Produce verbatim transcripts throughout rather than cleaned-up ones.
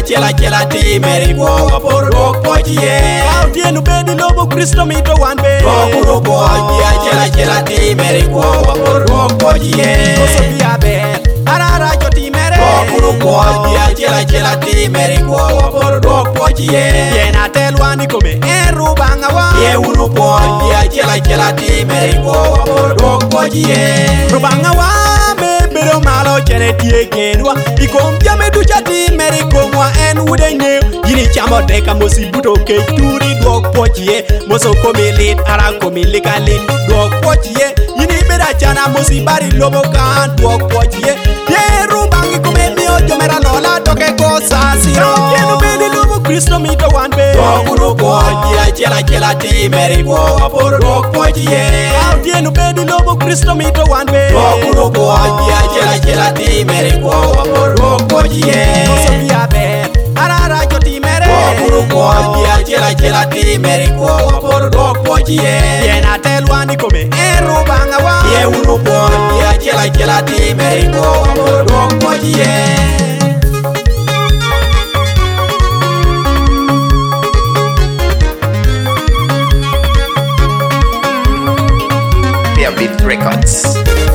chela chela ti meri go por go pochie Au tienu bedi lobo Kristo mito wan be go puro pochie chela chela ti meri go por go pochie Oso bia be arara jo ti mere go puro pochie chela chela ti meri go por go pochie Yena telwani come eru banga wa ye uru pochie chela chela ti meri go por go pochie Rubanga wa me bero malo jene tie genwa Ikompia me ducha ti meri komwa en ude nye Yini chamo deka mosi buto ke turi dog pochie Moso komi lit ara komi lika lit dog pochie Yini beda chana mosi bari lobo kan dog pochie Ye rubangi kume mio jomera lola toke kosa siyo Yenu bedi lobo Kristo mito wan be go puro pochie chela chela ti meri go por go pochie Au tienu bedi lobo Kristo mito wan be go puro pochie chela chela ti meri go por go pochie Oso bia be arara jo ti mere go puro pochie chela chela ti meri go por go pochie Yena telwani come eru banga wa ye uru pochie chela chela ti meri go por go pochie Beat Records.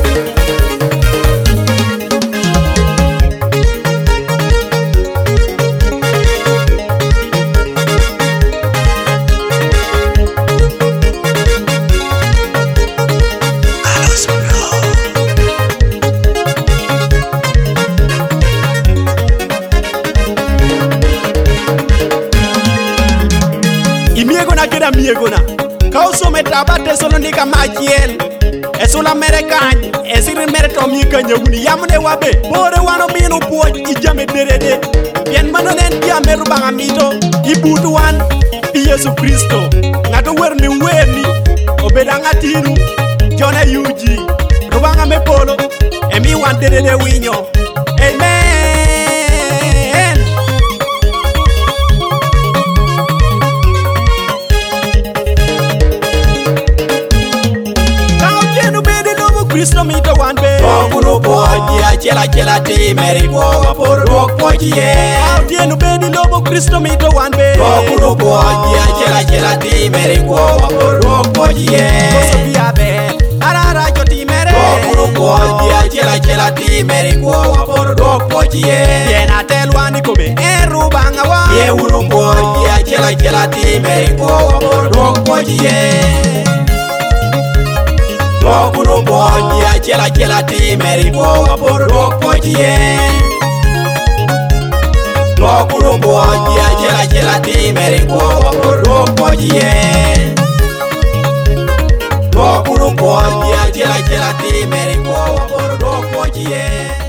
Imiego na keda miego na Kauso metaba Tesalonika machiel Esula mere kany Esiri mere tomi kanyaguni Yamune wabe Bore wano minu puoj Ijame derede Yen mano nen jame rubanga mito Ibutu wan Pi Yesu Kristo Ngato wer ni wer ni Obeda ngatiru Jona yuji Rubanga me polo Emi wan derede winyo Amen Kristo mito wan be go puro pochie chela chela ti meri go por go pochie Au tienu bedi lobo Kristo mito wan be go puro pochie chela chela ti meri go por go pochie Oso bia be arara jo ti mere go puro pochie chela chela ti meri go por go pochie Yena telwani come eru banga wa ye uru pochie chela chela ti meri go por go pochie go puro pochie chela chela ti meri go por go pochie go puro pochie chela chela ti meri go por go pochie go puro pochie chela chela ti meri go por go pochie